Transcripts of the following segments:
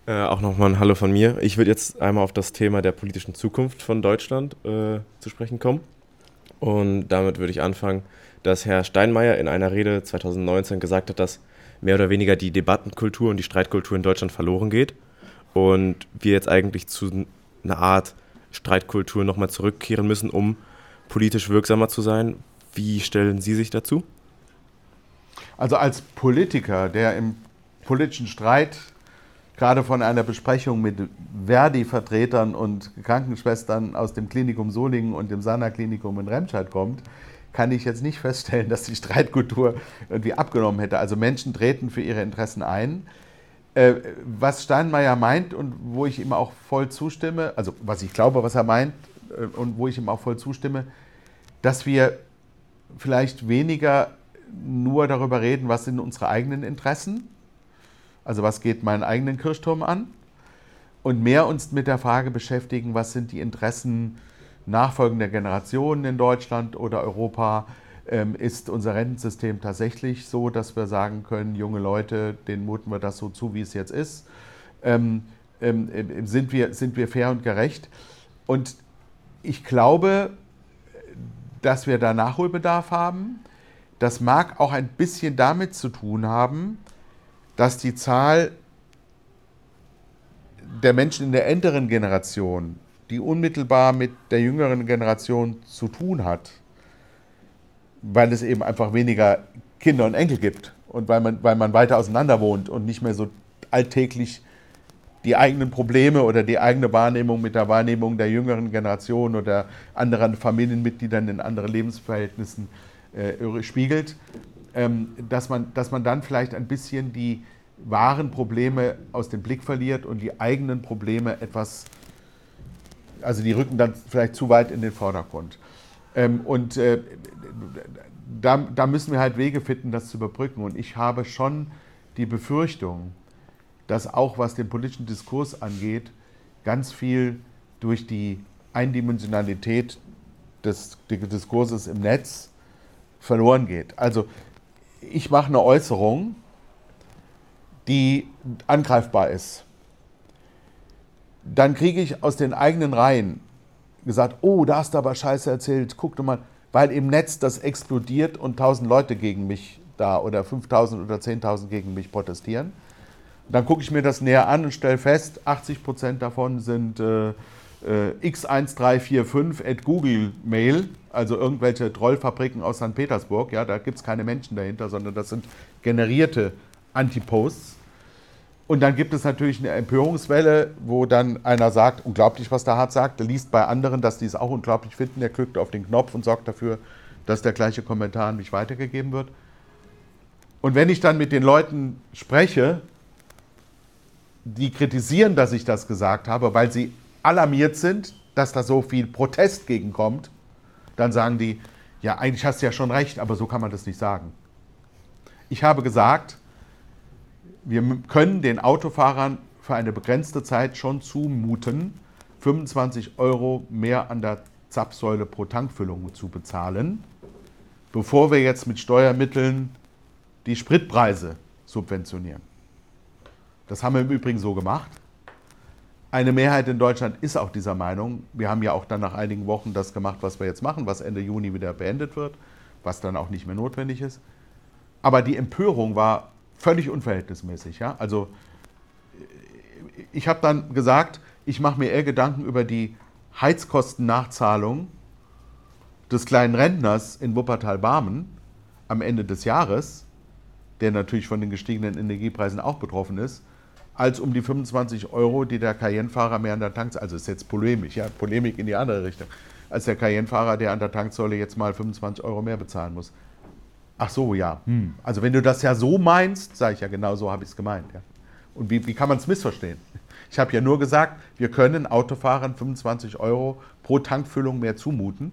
Auch nochmal ein Hallo von mir. Ich würde jetzt einmal auf das Thema der politischen Zukunft von Deutschland zu sprechen kommen. Und damit würde ich anfangen, dass Herr Steinmeier in einer Rede 2019 gesagt hat, dass mehr oder weniger die Debattenkultur und die Streitkultur in Deutschland verloren geht und wir jetzt eigentlich zu einer Art Streitkultur nochmal zurückkehren müssen, um politisch wirksamer zu sein. Wie stellen Sie sich dazu? Also als Politiker, der im politischen Streit gerade von einer Besprechung mit Verdi-Vertretern und Krankenschwestern aus dem Klinikum Solingen und dem Sana-Klinikum in Remscheid kommt, kann ich jetzt nicht feststellen, dass die Streitkultur irgendwie abgenommen hätte. Also Menschen treten für ihre Interessen ein. Was Steinmeier meint und wo ich ihm auch voll zustimme, also was ich glaube, was er meint und wo ich ihm auch voll zustimme, dass wir vielleicht weniger nur darüber reden, was sind unsere eigenen Interessen, also was geht meinen eigenen Kirchturm an, und mehr uns mit der Frage beschäftigen, was sind die Interessen nachfolgender Generationen in Deutschland oder Europa. Ist unser Rentensystem tatsächlich so, dass wir sagen können, junge Leute, denen muten wir das so zu, wie es jetzt ist? Sind wir fair und gerecht? Und ich glaube, dass wir da Nachholbedarf haben. Das mag auch ein bisschen damit zu tun haben, dass die Zahl der Menschen in der älteren Generation, die unmittelbar mit der jüngeren Generation zu tun hat, weil es eben einfach weniger Kinder und Enkel gibt und weil man weiter auseinander wohnt und nicht mehr so alltäglich die eigenen Probleme oder die eigene Wahrnehmung mit der Wahrnehmung der jüngeren Generation oder anderen Familienmitgliedern in anderen Lebensverhältnissen spiegelt, dass man dann vielleicht ein bisschen die wahren Probleme aus dem Blick verliert und die eigenen Probleme etwas, also die rücken dann vielleicht zu weit in den Vordergrund. Da müssen wir halt Wege finden, das zu überbrücken. Und ich habe schon die Befürchtung, dass auch was den politischen Diskurs angeht, ganz viel durch die Eindimensionalität des Diskurses im Netz verloren geht. Also ich mache eine Äußerung, die angreifbar ist. Dann kriege ich aus den eigenen Reihen gesagt, oh, da hast du aber Scheiße erzählt, guck doch mal, weil im Netz das explodiert und 1000 Leute gegen mich da oder 5000 oder 10.000 gegen mich protestieren. Dann gucke ich mir das näher an und stelle fest, 80% davon sind x1345@Google-Mail, also irgendwelche Trollfabriken aus St. Petersburg. Ja, da gibt es keine Menschen dahinter, sondern das sind generierte Antiposts. Und dann gibt es natürlich eine Empörungswelle, wo dann einer sagt, unglaublich, was der Hart sagt, der liest bei anderen, dass die es auch unglaublich finden, der klickt auf den Knopf und sorgt dafür, dass der gleiche Kommentar an mich weitergegeben wird. Und wenn ich dann mit den Leuten spreche, die kritisieren, dass ich das gesagt habe, weil sie alarmiert sind, dass da so viel Protest gegenkommt, dann sagen die, ja, eigentlich hast du ja schon recht, aber so kann man das nicht sagen. Ich habe gesagt, wir können den Autofahrern für eine begrenzte Zeit schon zumuten, 25 Euro mehr an der Zapfsäule pro Tankfüllung zu bezahlen, bevor wir jetzt mit Steuermitteln die Spritpreise subventionieren. Das haben wir im Übrigen so gemacht. Eine Mehrheit in Deutschland ist auch dieser Meinung. Wir haben ja auch dann nach einigen Wochen das gemacht, was wir jetzt machen, was Ende Juni wieder beendet wird, was dann auch nicht mehr notwendig ist. Aber die Empörung war völlig unverhältnismäßig. Ja? Also ich habe dann gesagt, ich mache mir eher Gedanken über die Heizkostennachzahlung des kleinen Rentners in Wuppertal-Barmen am Ende des Jahres, der natürlich von den gestiegenen Energiepreisen auch betroffen ist, als um die 25 Euro, die der Cayenne-Fahrer mehr an der Tanksäule, also ist jetzt polemisch, ja, Polemik in die andere Richtung, als der Cayenne-Fahrer, der an der Tanksäule jetzt mal 25 Euro mehr bezahlen muss. Ach so, ja. Also wenn du das ja so meinst, sage ich ja, genau so habe ich es gemeint. Ja. Und wie kann man es missverstehen? Ich habe ja nur gesagt, wir können Autofahrern 25 Euro pro Tankfüllung mehr zumuten.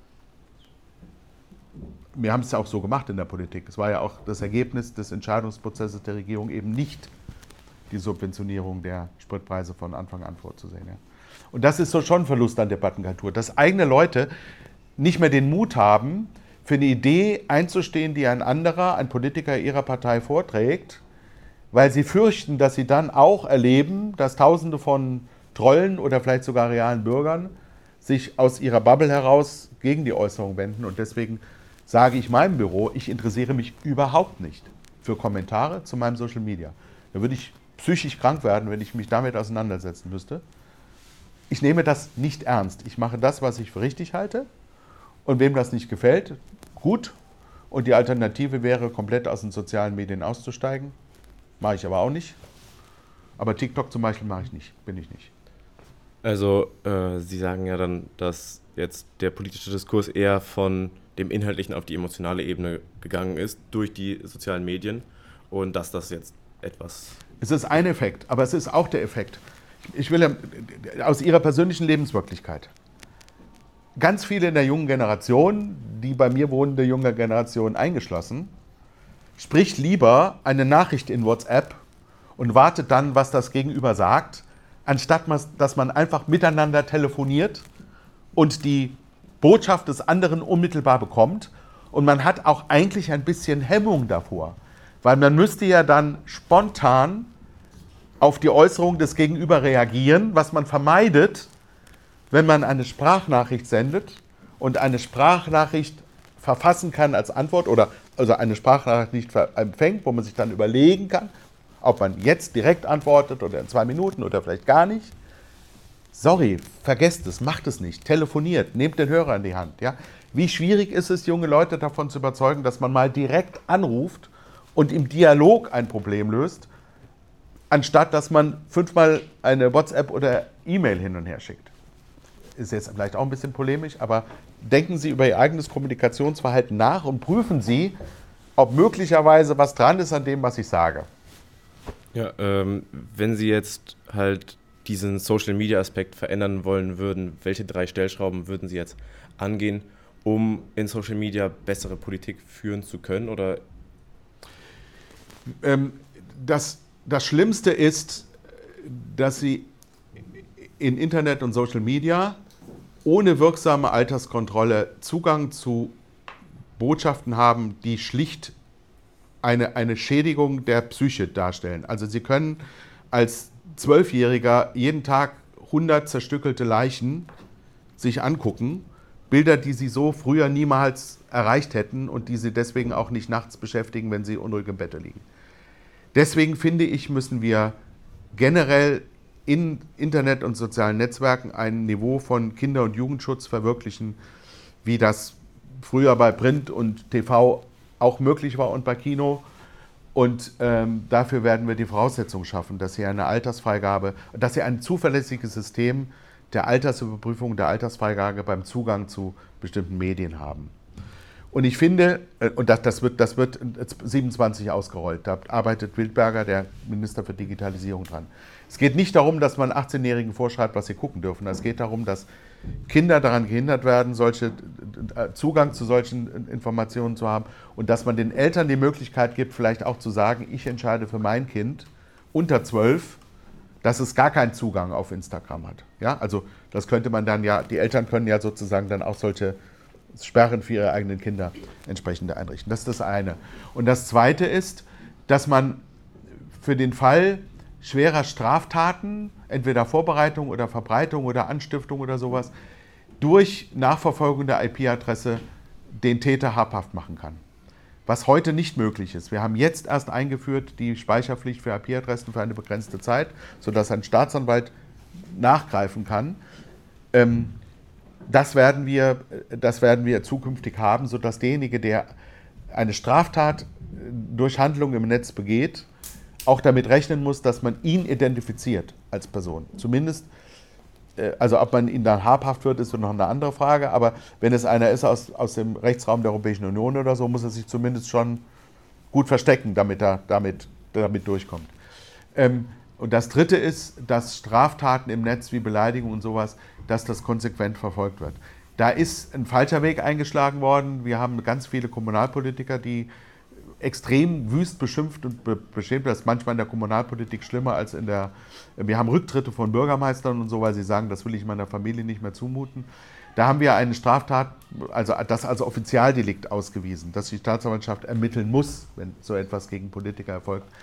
Wir haben es ja auch so gemacht in der Politik. Es war ja auch das Ergebnis des Entscheidungsprozesses der Regierung, eben nicht die Subventionierung der Spritpreise von Anfang an vorzusehen. Ja. Und das ist so schon ein Verlust an Debattenkultur, dass eigene Leute nicht mehr den Mut haben, für eine Idee einzustehen, die ein anderer, ein Politiker ihrer Partei vorträgt, weil sie fürchten, dass sie dann auch erleben, dass Tausende von Trollen oder vielleicht sogar realen Bürgern sich aus ihrer Bubble heraus gegen die Äußerung wenden. Und deswegen sage ich meinem Büro, ich interessiere mich überhaupt nicht für Kommentare zu meinem Social Media. Da würde ich psychisch krank werden, wenn ich mich damit auseinandersetzen müsste. Ich nehme das nicht ernst. Ich mache das, was ich für richtig halte. Und wem das nicht gefällt, gut. Und die Alternative wäre, komplett aus den sozialen Medien auszusteigen. Mache ich aber auch nicht. Aber TikTok zum Beispiel mache ich nicht, bin ich nicht. Also, Sie sagen ja dann, dass jetzt der politische Diskurs eher von dem Inhaltlichen auf die emotionale Ebene gegangen ist durch die sozialen Medien und dass das jetzt etwas... Es ist ein Effekt, aber es ist auch der Effekt. Ich will ja aus Ihrer persönlichen Lebenswirklichkeit. Ganz viele in der jungen Generation, die bei mir wohnende junge Generation eingeschlossen, spricht lieber eine Nachricht in WhatsApp und wartet dann, was das Gegenüber sagt, anstatt dass man einfach miteinander telefoniert und die Botschaft des anderen unmittelbar bekommt. Und man hat auch eigentlich ein bisschen Hemmung davor, weil man müsste ja dann spontan auf die Äußerung des Gegenüber reagieren, was man vermeidet, wenn man eine Sprachnachricht sendet und eine Sprachnachricht verfassen kann als Antwort oder also eine Sprachnachricht nicht empfängt, wo man sich dann überlegen kann, ob man jetzt direkt antwortet oder in 2 Minuten oder vielleicht gar nicht. Sorry, vergesst es, macht es nicht, telefoniert, nehmt den Hörer in die Hand. Ja? Wie schwierig ist es, junge Leute davon zu überzeugen, dass man mal direkt anruft und im Dialog ein Problem löst, anstatt dass man 5-mal eine WhatsApp oder E-Mail hin und her schickt. Ist jetzt vielleicht auch ein bisschen polemisch, aber denken Sie über Ihr eigenes Kommunikationsverhalten nach und prüfen Sie, ob möglicherweise was dran ist an dem, was ich sage. Ja, wenn Sie jetzt halt diesen Social-Media-Aspekt verändern wollen würden, welche 3 Stellschrauben würden Sie jetzt angehen, um in Social Media bessere Politik führen zu können? Oder? Das Schlimmste ist, dass Sie in Internet und Social Media ohne wirksame Alterskontrolle Zugang zu Botschaften haben, die schlicht eine Schädigung der Psyche darstellen. Also Sie können als 12-Jähriger jeden Tag 100 zerstückelte Leichen sich angucken, Bilder, die Sie so früher niemals erreicht hätten und die Sie deswegen auch nicht nachts beschäftigen, wenn Sie unruhig im Bett liegen. Deswegen finde ich, müssen wir generell in Internet und sozialen Netzwerken ein Niveau von Kinder- und Jugendschutz verwirklichen, wie das früher bei Print und TV auch möglich war und bei Kino. Und dafür werden wir die Voraussetzungen schaffen, dass Sie eine Altersfreigabe, dass Sie ein zuverlässiges System der Altersüberprüfung, der Altersfreigabe beim Zugang zu bestimmten Medien haben. Und ich finde, und das wird 27 ausgerollt, da arbeitet Wildberger, der Minister für Digitalisierung, dran. Es geht nicht darum, dass man 18-Jährigen vorschreibt, was sie gucken dürfen. Es geht darum, dass Kinder daran gehindert werden, Zugang zu solchen Informationen zu haben und dass man den Eltern die Möglichkeit gibt, vielleicht auch zu sagen, ich entscheide für mein Kind unter 12, dass es gar keinen Zugang auf Instagram hat. Ja, also das könnte man dann ja, die Eltern können ja sozusagen dann auch solche Sperren für ihre eigenen Kinder entsprechend einrichten. Das ist das eine. Und das zweite ist, dass man für den Fall schwerer Straftaten, entweder Vorbereitung oder Verbreitung oder Anstiftung oder sowas, durch Nachverfolgung der IP-Adresse den Täter habhaft machen kann. Was heute nicht möglich ist. Wir haben jetzt erst eingeführt die Speicherpflicht für IP-Adressen für eine begrenzte Zeit, sodass ein Staatsanwalt nachgreifen kann. Das werden wir zukünftig haben, sodass derjenige, der eine Straftat durch Handlung im Netz begeht, auch damit rechnen muss, dass man ihn identifiziert als Person. Zumindest, also ob man ihn dann habhaft wird, ist noch eine andere Frage, aber wenn es einer ist aus dem Rechtsraum der Europäischen Union oder so, muss er sich zumindest schon gut verstecken, damit er damit durchkommt. Und das Dritte ist, dass Straftaten im Netz wie Beleidigung und sowas, dass das konsequent verfolgt wird. Da ist ein falscher Weg eingeschlagen worden. Wir haben ganz viele Kommunalpolitiker, die extrem wüst beschimpft und beschämt. Das ist manchmal in der Kommunalpolitik schlimmer als in der... Wir haben Rücktritte von Bürgermeistern und so, weil sie sagen, das will ich meiner Familie nicht mehr zumuten. Da haben wir eine Straftat, also das als Offizialdelikt ausgewiesen, dass die Staatsanwaltschaft ermitteln muss, wenn so etwas gegen Politiker erfolgt.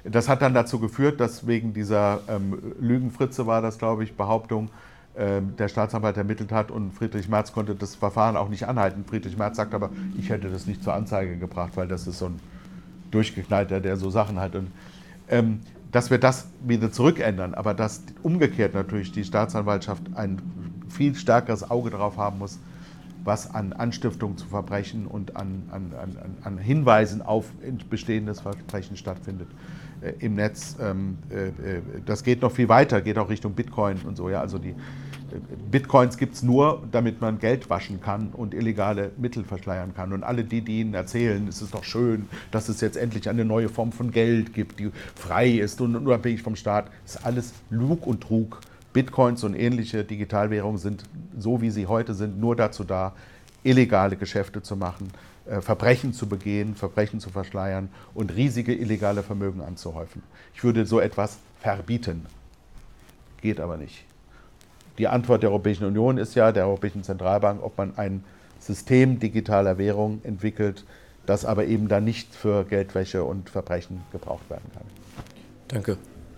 Das hat dann dazu geführt, dass wegen dieser Lügenfritze war das, glaube ich, Behauptung, der Staatsanwalt ermittelt hat und Friedrich Merz konnte das Verfahren auch nicht anhalten. Friedrich Merz sagt aber, ich hätte das nicht zur Anzeige gebracht, weil das ist so ein Durchgeknallter, der so Sachen hat. Und dass wir das wieder zurückändern, aber dass umgekehrt natürlich die Staatsanwaltschaft ein viel stärkeres Auge darauf haben muss, was an Anstiftung zu Verbrechen und an Hinweisen auf bestehendes Verbrechen stattfindet im Netz. Das geht noch viel weiter, geht auch Richtung Bitcoin und so. Ja, also die Bitcoins gibt es nur, damit man Geld waschen kann und illegale Mittel verschleiern kann. Und alle die Ihnen erzählen, es ist doch schön, dass es jetzt endlich eine neue Form von Geld gibt, die frei ist und unabhängig vom Staat, ist alles Lug und Trug. Bitcoins und ähnliche Digitalwährungen sind, so wie sie heute sind, nur dazu da, illegale Geschäfte zu machen, Verbrechen zu begehen, Verbrechen zu verschleiern und riesige illegale Vermögen anzuhäufen. Ich würde so etwas verbieten. Geht aber nicht. Die Antwort der Europäischen Union ist ja, der Europäischen Zentralbank, ob man ein System digitaler Währung entwickelt, das aber eben dann nicht für Geldwäsche und Verbrechen gebraucht werden kann. Danke.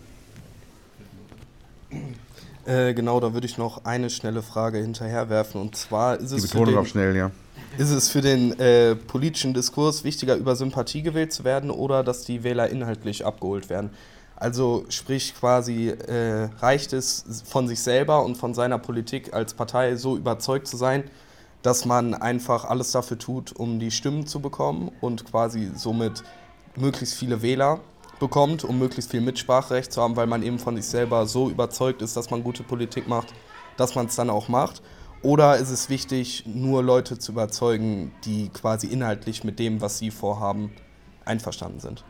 Genau, da würde ich noch eine schnelle Frage hinterherwerfen. Und zwar ist es, die Betonung auf schnell, ja. Ist es für den politischen Diskurs wichtiger, über Sympathie gewählt zu werden oder dass die Wähler inhaltlich abgeholt werden? Also sprich quasi, reicht es von sich selber und von seiner Politik als Partei so überzeugt zu sein, dass man einfach alles dafür tut, um die Stimmen zu bekommen und quasi somit möglichst viele Wähler bekommt, um möglichst viel Mitspracherecht zu haben, weil man eben von sich selber so überzeugt ist, dass man gute Politik macht, dass man es dann auch macht? Oder ist es wichtig, nur Leute zu überzeugen, die quasi inhaltlich mit dem, was sie vorhaben, einverstanden sind?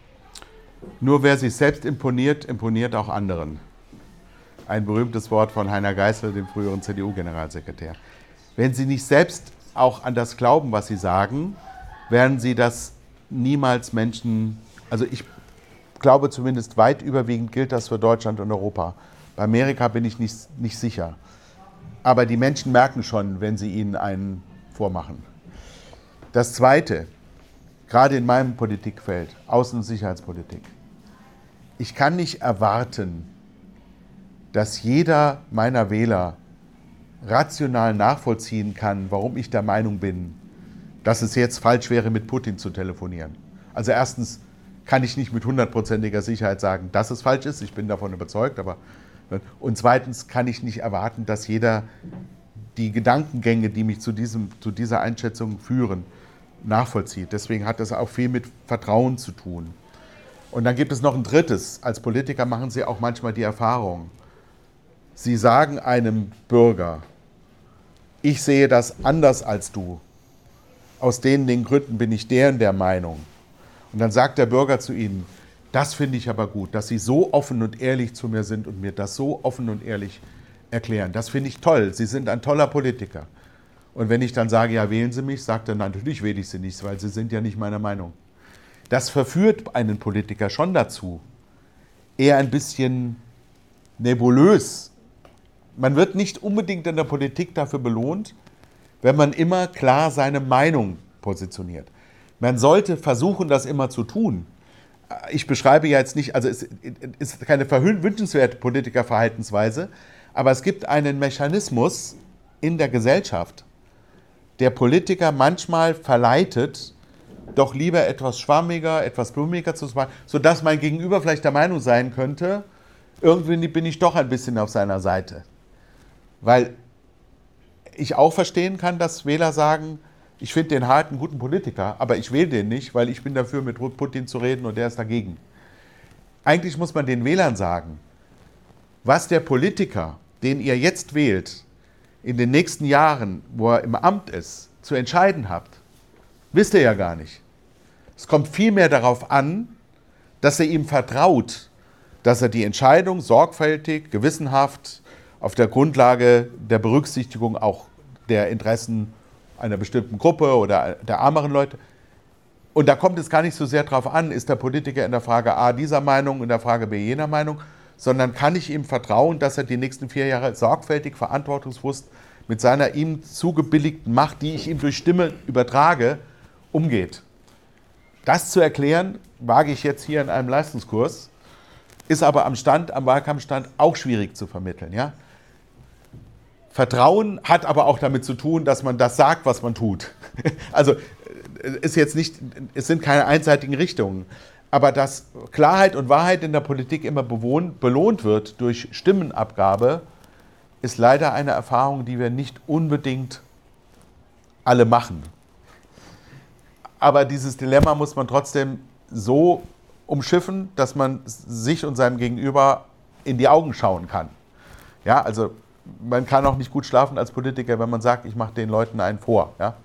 Nur wer sich selbst imponiert, imponiert auch anderen. Ein berühmtes Wort von Heiner Geißel, dem früheren CDU-Generalsekretär. Wenn Sie nicht selbst auch an das glauben, was Sie sagen, werden Sie das niemals Menschen, also ich glaube zumindest weit überwiegend gilt das für Deutschland und Europa. Bei Amerika bin ich nicht sicher. Aber die Menschen merken schon, wenn sie ihnen einen vormachen. Das Zweite, gerade in meinem Politikfeld, Außen- und Sicherheitspolitik, ich kann nicht erwarten, dass jeder meiner Wähler rational nachvollziehen kann, warum ich der Meinung bin, dass es jetzt falsch wäre, mit Putin zu telefonieren. Also erstens kann ich nicht mit 100%iger Sicherheit sagen, dass es falsch ist. Ich bin davon überzeugt. Und zweitens kann ich nicht erwarten, dass jeder die Gedankengänge, die mich zu dieser Einschätzung führen, nachvollzieht. Deswegen hat das auch viel mit Vertrauen zu tun. Und dann gibt es noch ein drittes. Als Politiker machen Sie auch manchmal die Erfahrung. Sie sagen einem Bürger, ich sehe das anders als du. Aus den Gründen bin ich der Meinung. Und dann sagt der Bürger zu Ihnen, das finde ich aber gut, dass Sie so offen und ehrlich zu mir sind und mir das so offen und ehrlich erklären. Das finde ich toll, Sie sind ein toller Politiker. Und wenn ich dann sage, ja, wählen Sie mich, sagt er, natürlich wähle ich Sie nicht, weil Sie sind ja nicht meiner Meinung. Das verführt einen Politiker schon dazu, eher ein bisschen nebulös. Man wird nicht unbedingt in der Politik dafür belohnt, wenn man immer klar seine Meinung positioniert. Man sollte versuchen, das immer zu tun. Ich beschreibe ja jetzt nicht, also es ist keine wünschenswerte Politikerverhaltensweise, aber es gibt einen Mechanismus in der Gesellschaft, der Politiker manchmal verleitet, doch lieber etwas schwammiger, etwas blumiger zu sein, sodass mein Gegenüber vielleicht der Meinung sein könnte, irgendwie bin ich doch ein bisschen auf seiner Seite. Weil ich auch verstehen kann, dass Wähler sagen, ich finde den Hart einen guten Politiker, aber ich wähle den nicht, weil ich bin dafür, mit Putin zu reden und der ist dagegen. Eigentlich muss man den Wählern sagen, was der Politiker, den ihr jetzt wählt, in den nächsten Jahren, wo er im Amt ist, zu entscheiden habt, wisst ihr ja gar nicht. Es kommt vielmehr darauf an, dass ihr ihm vertraut, dass er die Entscheidung sorgfältig, gewissenhaft, auf der Grundlage der Berücksichtigung auch der Interessen einer bestimmten Gruppe oder der ärmeren Leute. Und da kommt es gar nicht so sehr darauf an, ist der Politiker in der Frage A dieser Meinung, in der Frage B jener Meinung, sondern kann ich ihm vertrauen, dass er die nächsten 4 Jahre sorgfältig, verantwortungsbewusst mit seiner ihm zugebilligten Macht, die ich ihm durch Stimme übertrage, umgeht. Das zu erklären, wage ich jetzt hier in einem Leistungskurs, ist aber am Wahlkampfstand auch schwierig zu vermitteln. Ja? Vertrauen hat aber auch damit zu tun, dass man das sagt, was man tut. Also es sind keine einseitigen Richtungen. Aber dass Klarheit und Wahrheit in der Politik immer belohnt wird durch Stimmenabgabe, ist leider eine Erfahrung, die wir nicht unbedingt alle machen. Aber dieses Dilemma muss man trotzdem so umschiffen, dass man sich und seinem Gegenüber in die Augen schauen kann. Ja, also man kann auch nicht gut schlafen als Politiker, wenn man sagt, ich mache den Leuten einen vor. Ja?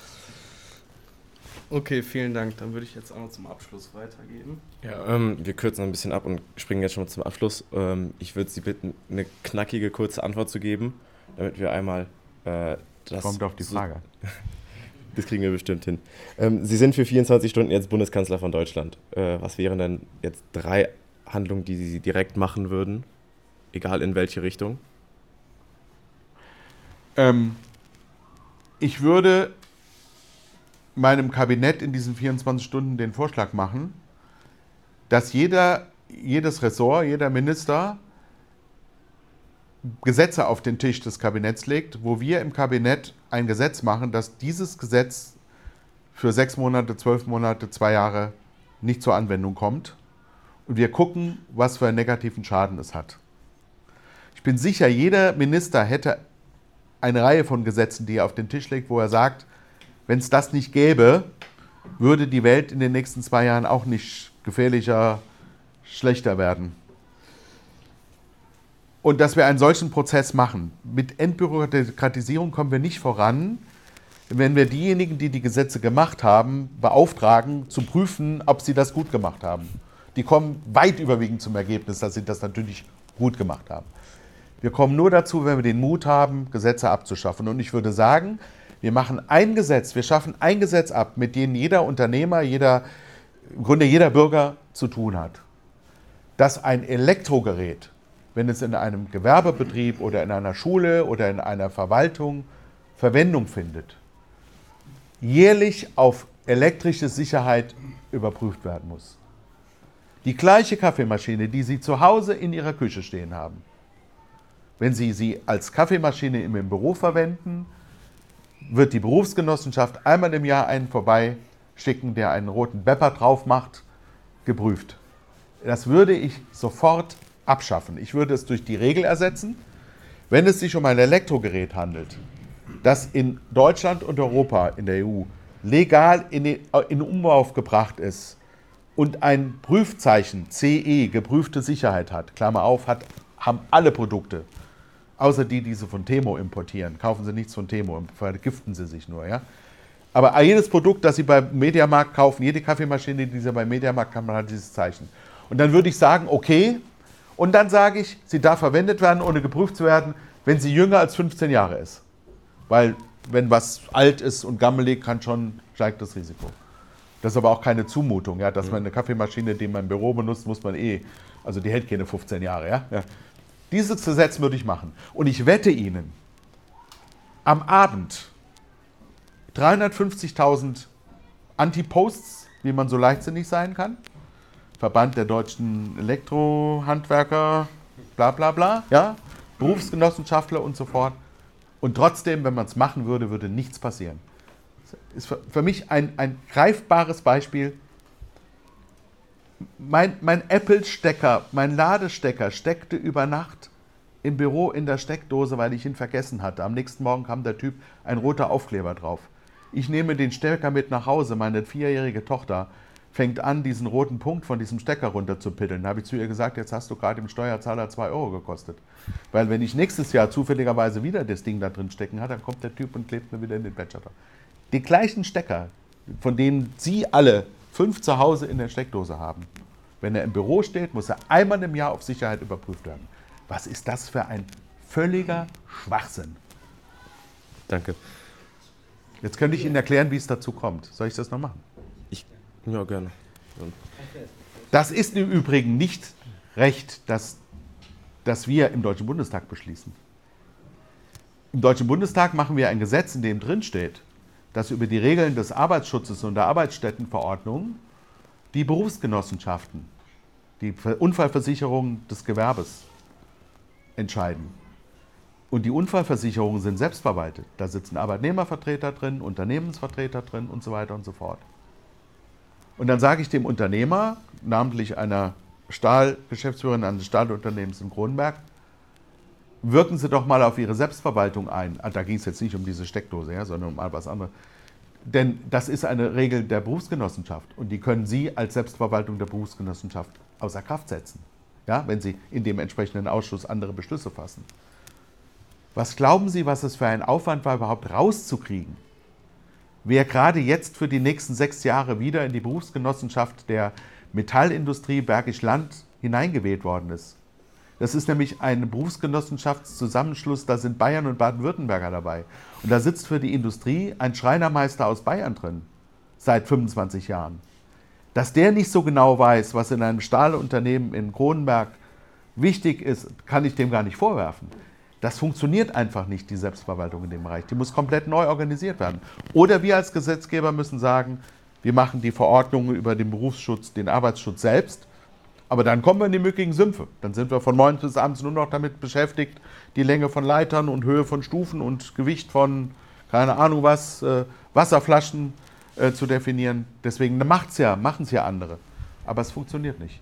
Okay, vielen Dank. Dann würde ich jetzt auch noch zum Abschluss weitergeben. Ja, wir kürzen ein bisschen ab und springen jetzt schon mal zum Abschluss. Ich würde Sie bitten, eine knackige, kurze Antwort zu geben, damit wir einmal das... Kommt auf die Frage. Das kriegen wir bestimmt hin. Sie sind für 24 Stunden jetzt Bundeskanzler von Deutschland. Was wären denn jetzt 3 Handlungen, die Sie direkt machen würden, egal in welche Richtung? Ich würde meinem Kabinett in diesen 24 Stunden den Vorschlag machen, dass jedes Ressort, jeder Minister Gesetze auf den Tisch des Kabinetts legt, wo wir im Kabinett ein Gesetz machen, dass dieses Gesetz für 6 Monate, 12 Monate, 2 Jahre nicht zur Anwendung kommt und wir gucken, was für einen negativen Schaden es hat. Ich bin sicher, jeder Minister hätte eine Reihe von Gesetzen, die er auf den Tisch legt, wo er sagt, wenn es das nicht gäbe, würde die Welt in den nächsten 2 Jahren auch nicht gefährlicher, schlechter werden. Und dass wir einen solchen Prozess machen. Mit Entbürokratisierung kommen wir nicht voran, wenn wir diejenigen, die die Gesetze gemacht haben, beauftragen, zu prüfen, ob sie das gut gemacht haben. Die kommen weit überwiegend zum Ergebnis, dass sie das natürlich gut gemacht haben. Wir kommen nur dazu, wenn wir den Mut haben, Gesetze abzuschaffen. Und ich würde sagen, wir machen ein Gesetz, wir schaffen ein Gesetz ab, mit dem jeder Unternehmer, im Grunde jeder Bürger zu tun hat. Dass ein Elektrogerät, wenn es in einem Gewerbebetrieb oder in einer Schule oder in einer Verwaltung Verwendung findet, jährlich auf elektrische Sicherheit überprüft werden muss. Die gleiche Kaffeemaschine, die Sie zu Hause in Ihrer Küche stehen haben, wenn Sie sie als Kaffeemaschine im Büro verwenden, wird die Berufsgenossenschaft einmal im Jahr einen vorbeischicken, der einen roten Bepper drauf macht, geprüft. Das würde ich sofort abschaffen. Ich würde es durch die Regel ersetzen, wenn es sich um ein Elektrogerät handelt, das in Deutschland und Europa, in der EU, legal in Umlauf gebracht ist und ein Prüfzeichen CE, geprüfte Sicherheit hat, Klammer auf, haben alle Produkte, außer die sie von Temo importieren. Kaufen Sie nichts von Temo, vergiften Sie sich nur. Ja? Aber jedes Produkt, das Sie beim Mediamarkt kaufen, jede Kaffeemaschine, die Sie beim Mediamarkt haben, hat dieses Zeichen. Und dann würde ich sagen, okay, und dann sage ich, sie darf verwendet werden, ohne geprüft zu werden, wenn sie jünger als 15 Jahre ist. Weil wenn was alt ist und gammelig, steigt das Risiko. Das ist aber auch keine Zumutung, ja, dass man eine Kaffeemaschine, die man im Büro benutzt, muss man also die hält keine 15 Jahre. Ja? Ja. Dieses Gesetz würde ich machen. Und ich wette Ihnen, am Abend 350.000 Anti-Posts, wie man so leichtsinnig sein kann, Verband der deutschen Elektrohandwerker, bla bla bla, ja? Berufsgenossenschaftler und so fort. Und trotzdem, wenn man es machen würde, würde nichts passieren. Das ist für mich ein greifbares Beispiel. Mein Apple-Stecker, mein Ladestecker steckte über Nacht im Büro in der Steckdose, weil ich ihn vergessen hatte. Am nächsten Morgen kam der Typ, ein roter Aufkleber drauf. Ich nehme den Stecker mit nach Hause, meine 4-jährige Tochter fängt an, diesen roten Punkt von diesem Stecker runterzupiddeln. Da habe ich zu ihr gesagt, jetzt hast du gerade dem Steuerzahler 2 Euro gekostet. Weil wenn ich nächstes Jahr zufälligerweise wieder das Ding da drin stecken habe, dann kommt der Typ und klebt mir wieder in den Badger drauf. Die gleichen Stecker, von denen Sie alle 5 zu Hause in der Steckdose haben, wenn er im Büro steht, muss er einmal im Jahr auf Sicherheit überprüft werden. Was ist das für ein völliger Schwachsinn? Danke. Jetzt könnte ich Ihnen erklären, wie es dazu kommt. Soll ich das noch machen? Ja, gerne. Das ist im Übrigen nicht Recht, das wir im Deutschen Bundestag beschließen. Im Deutschen Bundestag machen wir ein Gesetz, in dem drin steht, dass über die Regeln des Arbeitsschutzes und der Arbeitsstättenverordnung die Berufsgenossenschaften, die Unfallversicherung des Gewerbes entscheiden. Und die Unfallversicherungen sind selbstverwaltet. Da sitzen Arbeitnehmervertreter drin, Unternehmensvertreter drin und so weiter und so fort. Und dann sage ich dem Unternehmer, namentlich einer Stahlgeschäftsführerin eines Stahlunternehmens in Kronenberg, wirken Sie doch mal auf Ihre Selbstverwaltung ein. Da ging es jetzt nicht um diese Steckdose, ja, sondern um all was anderes. Denn das ist eine Regel der Berufsgenossenschaft und die können Sie als Selbstverwaltung der Berufsgenossenschaft außer Kraft setzen, ja, wenn Sie in dem entsprechenden Ausschuss andere Beschlüsse fassen. Was glauben Sie, was es für ein Aufwand war, überhaupt rauszukriegen, wer gerade jetzt für die nächsten 6 Jahre wieder in die Berufsgenossenschaft der Metallindustrie Bergisch Land hineingewählt worden ist? Das ist nämlich ein Berufsgenossenschaftszusammenschluss, da sind Bayern und Baden-Württemberger dabei. Und da sitzt für die Industrie ein Schreinermeister aus Bayern drin, seit 25 Jahren. Dass der nicht so genau weiß, was in einem Stahlunternehmen in Kronenberg wichtig ist, kann ich dem gar nicht vorwerfen. Das funktioniert einfach nicht, die Selbstverwaltung in dem Bereich. Die muss komplett neu organisiert werden. Oder wir als Gesetzgeber müssen sagen, wir machen die Verordnungen über den Berufsschutz, den Arbeitsschutz selbst. Aber dann kommen wir in die mückigen Sümpfe. Dann sind wir von morgens bis abends nur noch damit beschäftigt, die Länge von Leitern und Höhe von Stufen und Gewicht von, keine Ahnung was, Wasserflaschen zu definieren. Deswegen machen es ja andere. Aber es funktioniert nicht.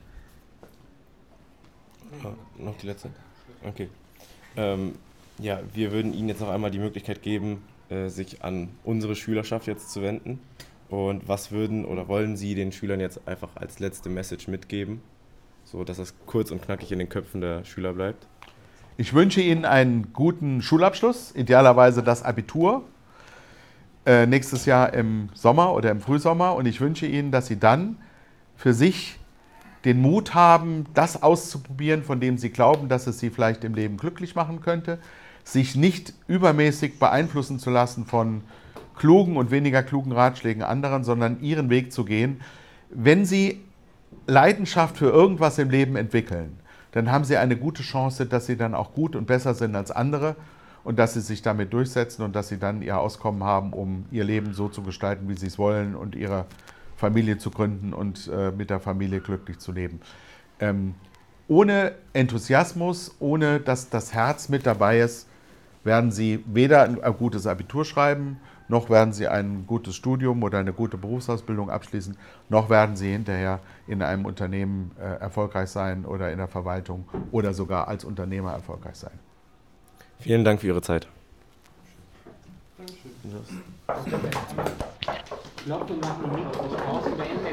Noch die letzte? Okay. Ja, wir würden Ihnen jetzt noch einmal die Möglichkeit geben, sich an unsere Schülerschaft jetzt zu wenden. Und was würden oder wollen Sie den Schülern jetzt einfach als letzte Message mitgeben, so dass es kurz und knackig in den Köpfen der Schüler bleibt? Ich wünsche Ihnen einen guten Schulabschluss, idealerweise das Abitur, nächstes Jahr im Sommer oder im Frühsommer. Und ich wünsche Ihnen, dass Sie dann für sich den Mut haben, das auszuprobieren, von dem Sie glauben, dass es Sie vielleicht im Leben glücklich machen könnte, sich nicht übermäßig beeinflussen zu lassen von klugen und weniger klugen Ratschlägen anderen, sondern Ihren Weg zu gehen. Wenn Sie Leidenschaft für irgendwas im Leben entwickeln, dann haben Sie eine gute Chance, dass Sie dann auch gut und besser sind als andere und dass Sie sich damit durchsetzen und dass Sie dann Ihr Auskommen haben, um Ihr Leben so zu gestalten, wie Sie es wollen und Ihre Familie zu gründen und mit der Familie glücklich zu leben. Ohne Enthusiasmus, ohne dass das Herz mit dabei ist, werden Sie weder ein gutes Abitur schreiben, noch werden Sie ein gutes Studium oder eine gute Berufsausbildung abschließen, noch werden Sie hinterher in einem Unternehmen erfolgreich sein oder in der Verwaltung oder sogar als Unternehmer erfolgreich sein. Vielen Dank für Ihre Zeit. Ich glaube, wir machen eine Pause beenden.